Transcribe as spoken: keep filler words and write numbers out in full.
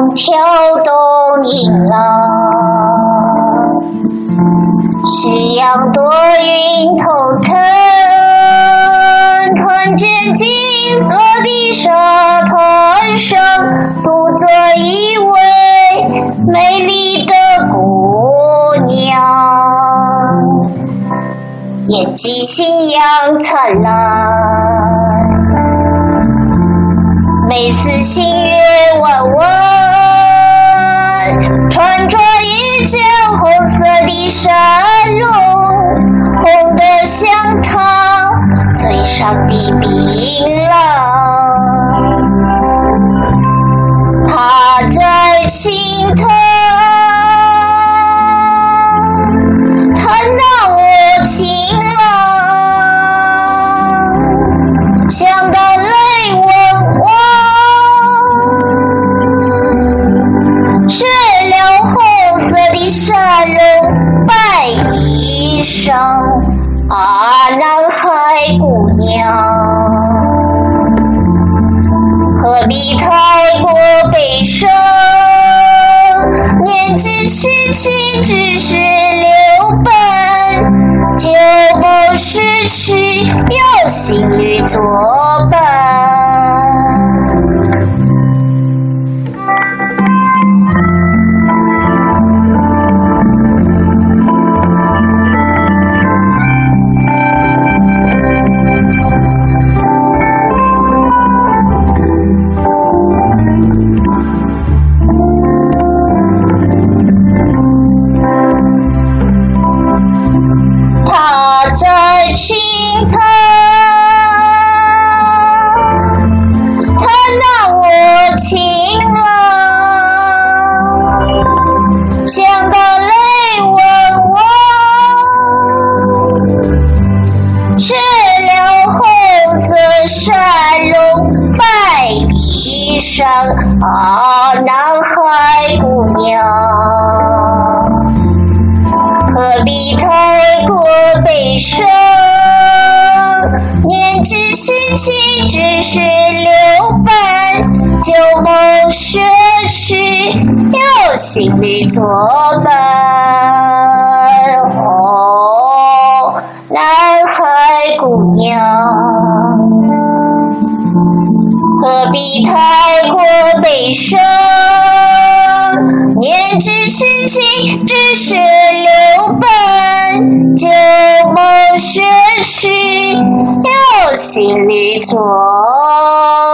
挑动银浪，夕阳多云头坑，看见金色的沙滩上，独坐一位美丽的姑娘，眼睛星阳灿烂，眉似新月弯弯，穿着一件红色的衫绒，红得像她嘴上的槟榔。她在轻弹，弹那我情郎，想到泪汪汪，睡了红色的纱绒白衣裳啊，男孩姑娘，何必太过悲伤？年纪轻轻只是六半，旧梦逝去有新侣作伴。在轻弹，弹那我情郎，想到泪汪汪，睡了红色纱绒白衣裳啊，男孩姑娘，何必太过悲伤？年纪轻轻只是六半，旧梦逝去有新侣作伴。哦，男孩姑娘，何必太过悲伤？年纪轻轻只是六半，旧梦逝去有新侣作